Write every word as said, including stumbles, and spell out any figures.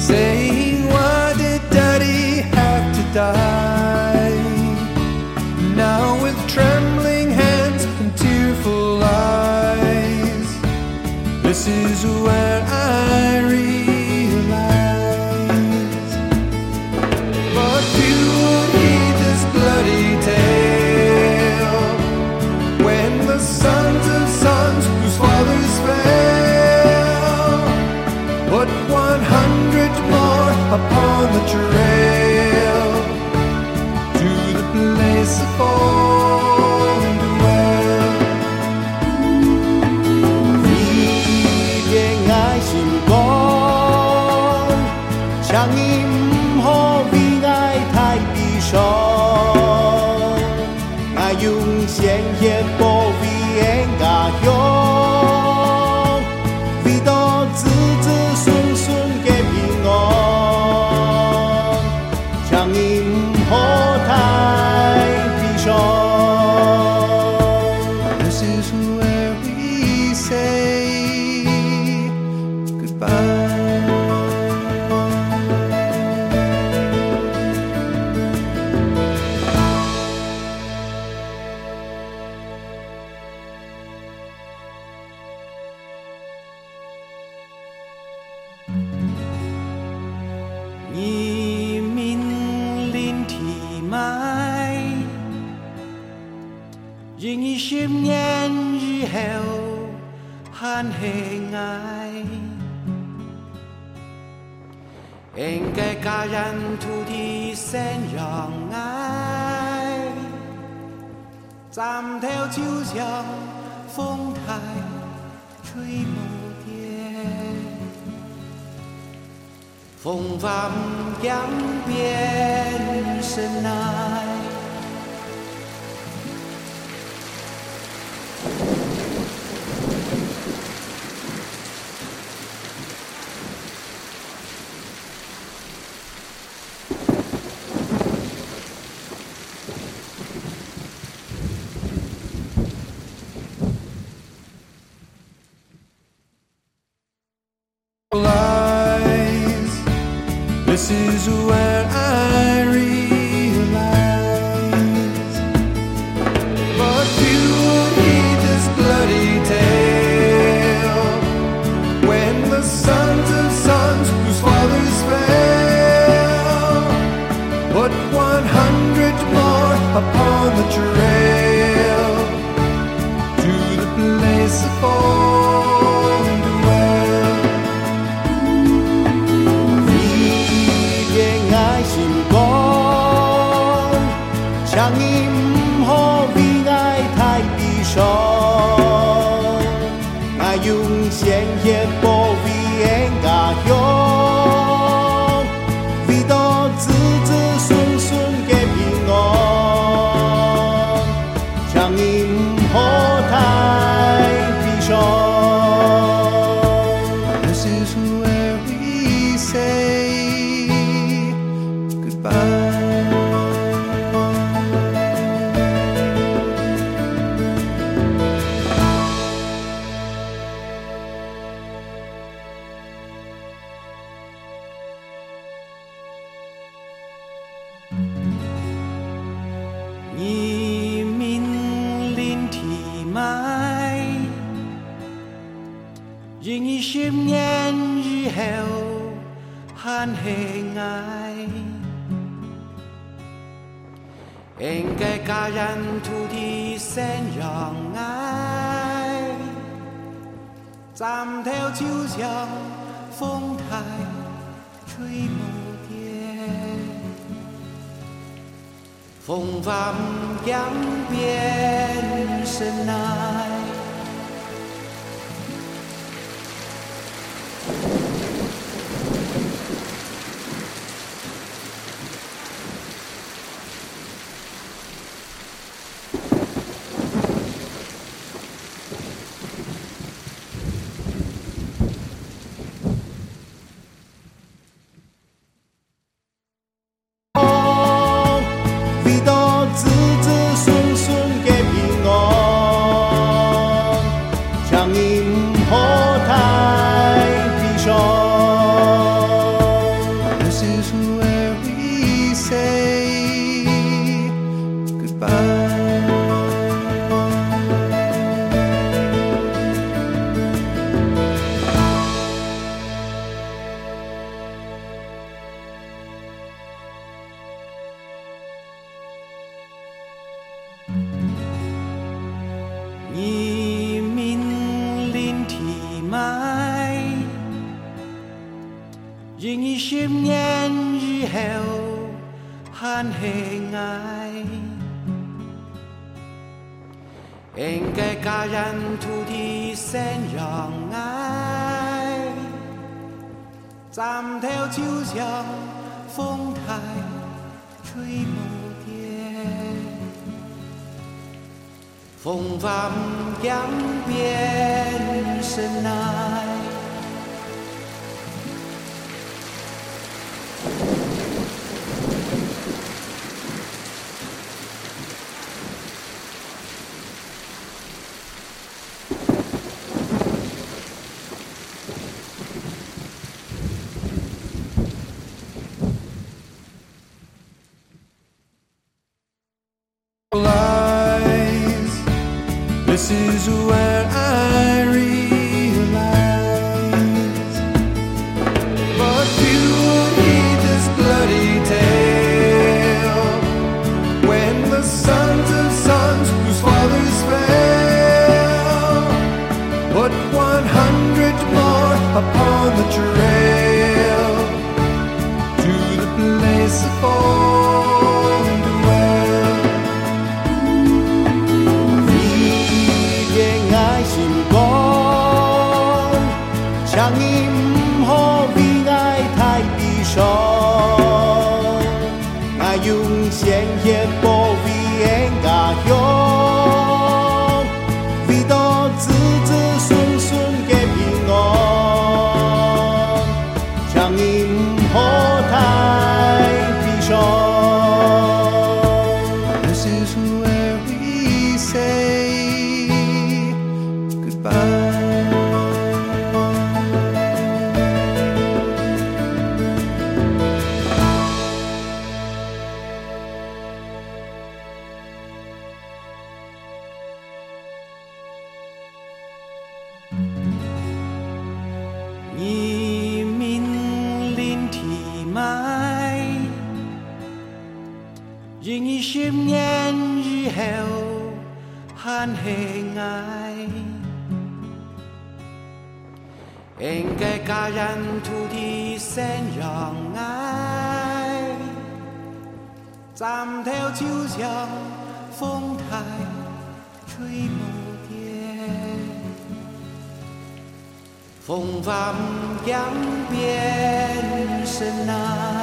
saying, why did Daddy have to die? Now with trembling hands and tearful eyes, this is where I realize. But who would heed this bloody tale when the sons of sons whose fathers fell put one hundred more upon the trail to the place of fall and dwell? 你的爱心光，像你唔好为爱太悲伤，我用鲜血保卫的家乡，为到子子孙孙的平安，像你唔好太悲伤。 This is where we say goodbye. Nhị minh linh thị mãi, nhưng y shim nhan y heo han hề ngài. Anh cái cá人土地生养爱，站条就像风台吹不跌。风帆扬遍深海， Lies. This is where I realize. But who would heed this bloody tale when the sons of sons whose fathers fell put one hundred more upon the trail to the place of fall and dwell? 爱心光，像你唔好为爱太悲伤，我用鲜血保卫的家乡，为到子子孙孙的平安，像你唔好太悲伤。 This is where we say goodbye. Nhị minh linh thị mãi, nhưng y shim nhan y heo han hề ngài. Anh cái cá人土地生养爱，站条就像风台吹不跌。风帆扬遍深海，为到子子孙孙的平安。 因一十年以后很悲哀，应该感染土地生养爱，咱条就像风台吹不跌，风帆将变深爱。 This is where I realize, but you will heed this bloody tale when the sons of sons whose fathers fell put one hundred more upon the trail to the place of home to dwell. Chẳng im hô vì ngài thái bị sâu, ngài dùng xiên hiệp bộ vì em cả hiếu, vì đó子子孙孙嘅平安，chẳng im hô thái bị sâu. This is where we say goodbye. Nhị minh linh thị mãi, nhưng一十年以後很悲哀，應該感染土地生養愛，咱條就像風台吹不跌，風帆將變深愛。